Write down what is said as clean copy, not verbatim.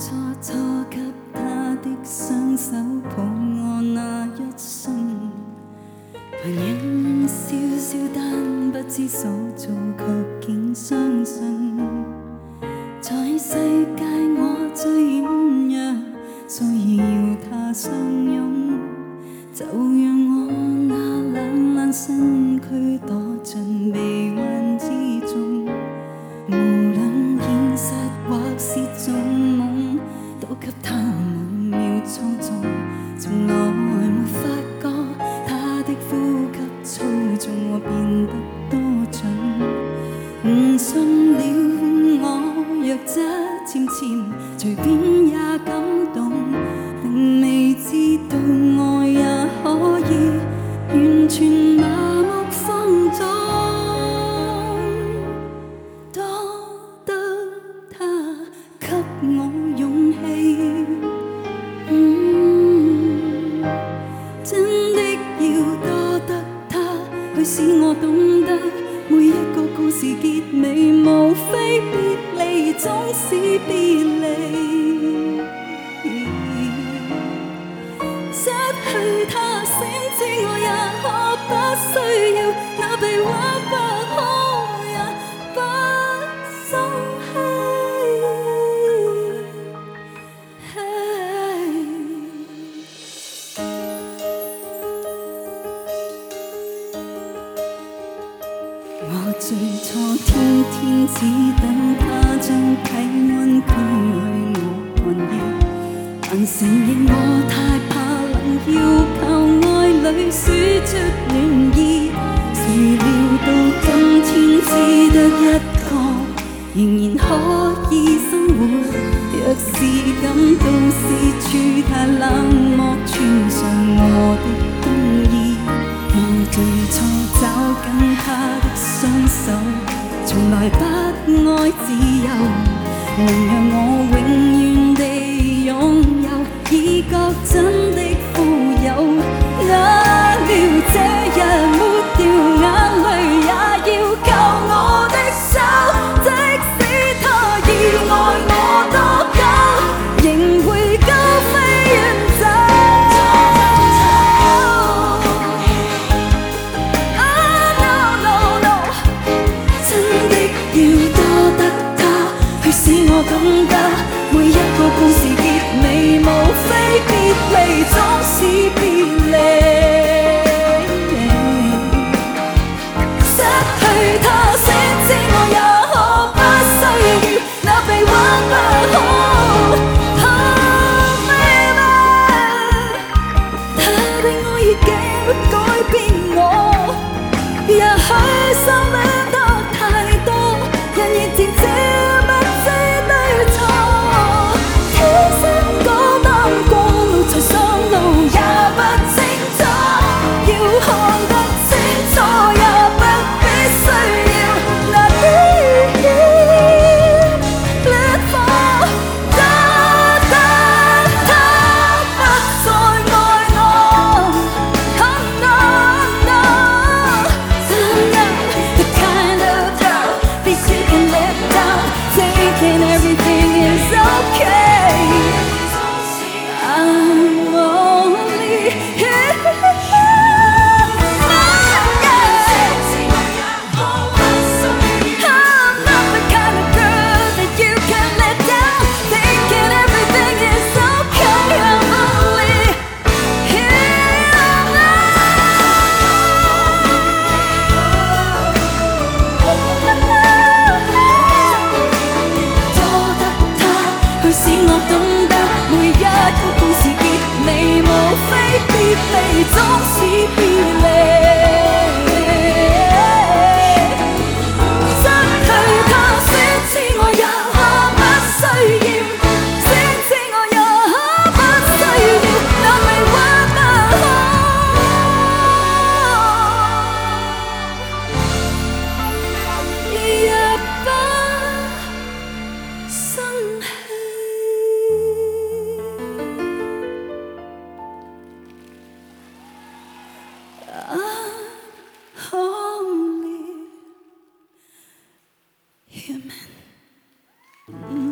初初給他的雙手抱我那一生，旁人笑笑但不知所措，卻竟相信，在世界我最軟弱，需要他相擁，就讓我那懶懶身軀躲進臂彎之中，無論現實或是種夢，都給他每秒操縱，從來沒發覺他的呼吸操縱我變得多準，誤信了我弱質纖纖，隨便也感動，並未知道愛也可以完全麻木放縱。我勇氣，真的要多得他去使我懂得，每一個故事結尾無非別離，總是別離。失去他，先知我也可不需要那被挽不可，也不鬆氣。我最初天天只等他將體溫驅去我寒意，但承認我太怕冷，要靠愛侶輸出暖意，誰料到今天只得一個，仍然可以生活。若是感到四處太冷漠，穿上我的冬衣，我最初找緊他的雙手，從來不愛自由，能讓我永遠地擁有，已覺真的富有。哪料這日抹掉眼淚，也要靠我的手，即使他已愛我多久，仍會高飛遠走。使我懂得，每一個故事結尾無非別離，總是別離。失去他，先知我也可不需要那被挽不可。他的愛已經改變我，也許心戀得太多，人亦漸漸使我懂得，每一個故事結尾無非別離，總是別離。失去他，先知我也可不需要，先知我也可不需要那被挽不可，也不生氣。Only human.